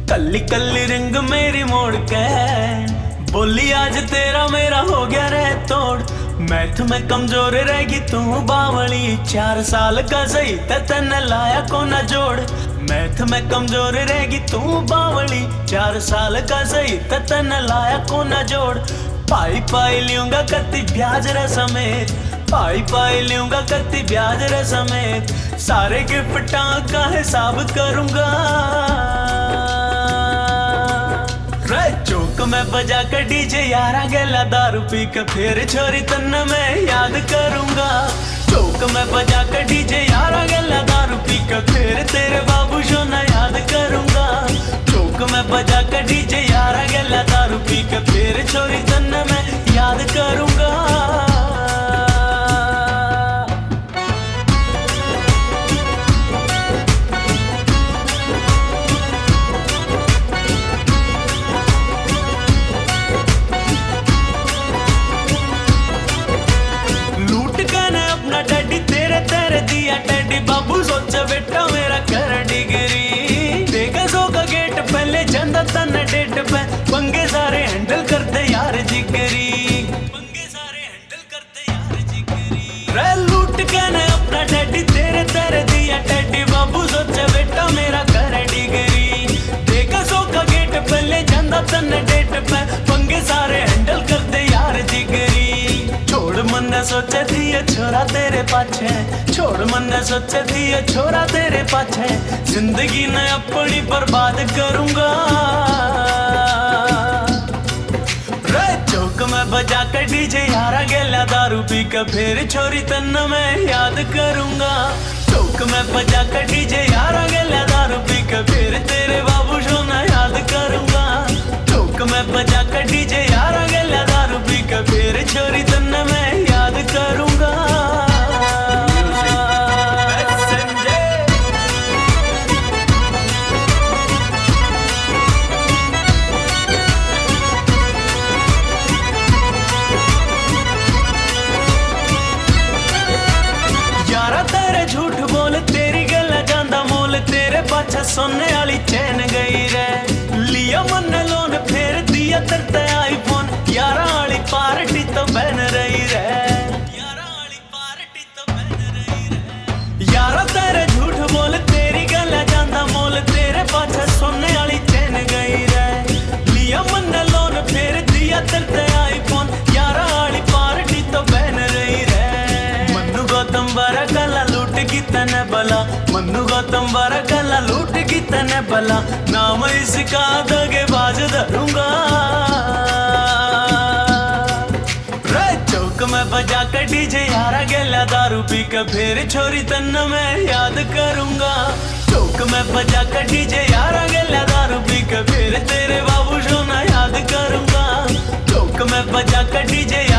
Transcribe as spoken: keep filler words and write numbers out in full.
कल्ली कल्ली रिंग मेरी मोड़ के बोली आज तेरा मेरा हो गया रे तोड़। मैथ में कमजोर रहेगी तू बावली, चार साल का सही तेने लाया को न जोड़। मैथ में कमजोर रहेगी तू बावली, चार साल का सही तेने लाया को न जोड़। पाई पाई लूंगा कत्ती ब्याज रे समेत, पाई पाई लूंगा कत्ती ब्याज रे समेत। सारे गिफ्टा का हिसाब करूंगा, चौक में बजा कर डीजे यारा गेला दारू पी के फिर छोरी तन्ने मैं याद करूंगा। चौक में बजा कर डीजे यारा गेला दारू पी के फिर तेरे बाबू जो ना याद करूंगा। चौक में बजा कर डीजे यारा गेला दारू पी के फिर छोरी तन्ने मैं याद करूंगा। टेडी बाबू सोचा बेटा मेरा कर डिग्री देगा सो का गेट पहले चंदा तन डेट पे पंगे सारे हैंडल करते यार जिगरी, पंगे सारे हैंडल करते यार जिगरी। रे लूट के ने अपना टेडी तेरे तेरे दिया टेडी बाबू सोचा बेटा मेरा कर डिग्री देगा सो का गेट पहले चंदा तन डेट पे पंगे सारे हैंडल करते यार जिगरी। छोड़ मन सोचे थी ये छोरा तेरे पाछे, छोड़ मन सोचे थी ये छोरा तेरे पाछे। जिंदगी ने अपनी बर्बाद करूंगा, रे चौक में बजा कर डीजे यारा गेला दारू पी के फिर छोरी तन्ने मैं याद करूंगा। चौक में बजा कर डीजे यारा गेला दारू पी के फिर तेरे बाबू जो ना याद करूंगा। चौक में बजा कर डीजे यारा गेला दारू पी के फिर छोरी तन्ने मैं याद करूंगा। तेरे पाछा सोने वाली चैन गई रे लिया मन लोन फिर दिया तरते आईफोन। यारा वाली पार्टी तो बन रही रे, यारा वाली पार्टी तो बन रही रे। यारा तेरे झूठ बोल तेरी गल जांदा मोल, तेरे पाछा सोने वाली चैन गई रे लिया मन लोन फिर दिया तरते आईफोन। यारा वाली पार्टी तो बन रही रे। मन्नू गौतम बारा गला लूट की तने बला, मन्नू गौतम बारा गला लूट की तने बला। नाम इसका दगे बाज धरूंगा, रे चौक में बजा कर डीजे यारा गेला दारू पी के फिर छोरी तन्ने मैं याद करूंगा। चौक में बजा कर डीजे यारा गेला दारू पी के फिर तेरे बाबू जो ना याद करूंगा। चौक में बजा कर डीजे